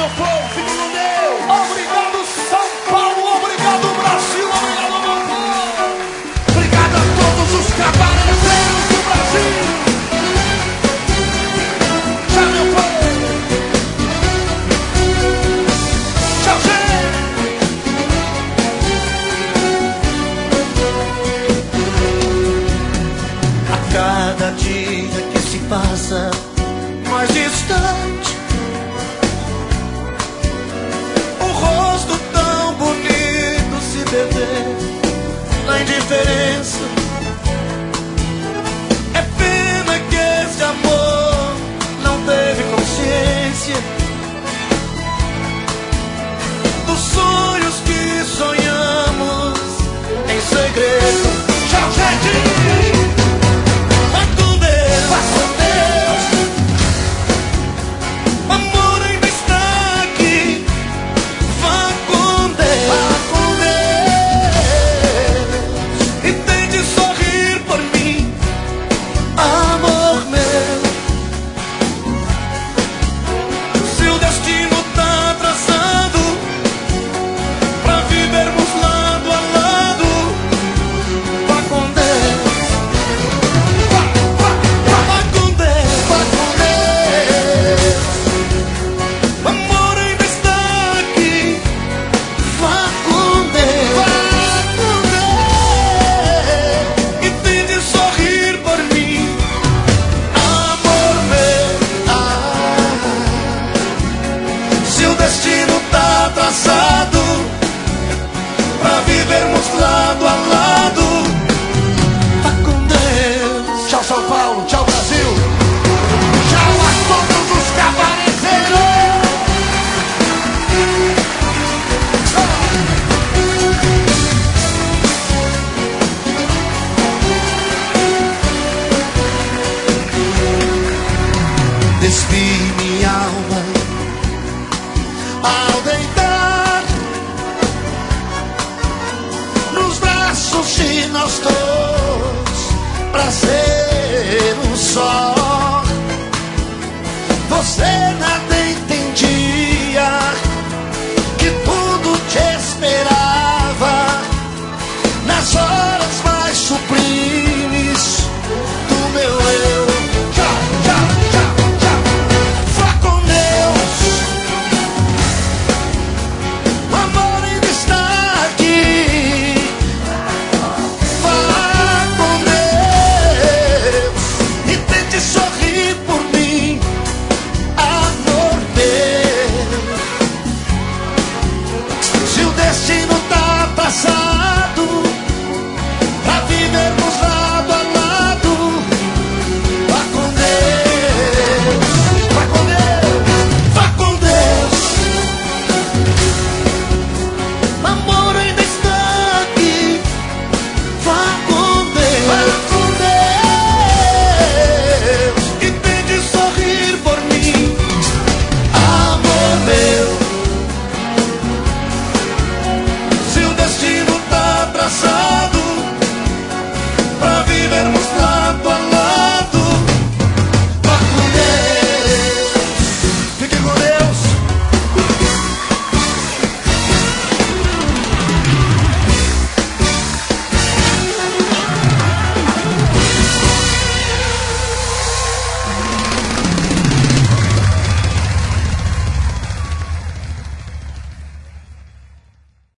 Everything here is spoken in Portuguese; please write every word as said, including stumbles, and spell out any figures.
meu povo, fique com Deus. Obrigado, São Paulo. Obrigado, Brasil. Obrigado, meu povo. Obrigado a todos os cabareteiros do Brasil. Tchau, meu povo. Tchau, gente. A cada dia que se passa mais distante, o rosto tão bonito se perder na indiferença. É pena que esse amor não teve consciência dos sonhos que sonhamos em segredo. Tchau, gente. Vai com Deus, vai com Deus. O amor ainda está aqui. Vá com Deus, vá com Deus. E tente sorrir por mim, amor meu. Se o destino tá atrasado pra vivermos lado a lado, vá com Deus. Vá com Deus, vá com Deus. O amor ainda está aqui. Vá com Deus, vá com Deus. E tente sorrir por mim, amor meu. Ah, se o destino tá atrasado pra vivermos lado a lado, vá com Deus. Tchau, São Paulo. Tchau, Brasil. Tchau a todos os cabareteiros. Despi minha alma ao deitar nos braços de nós dois, pra ser um só. Você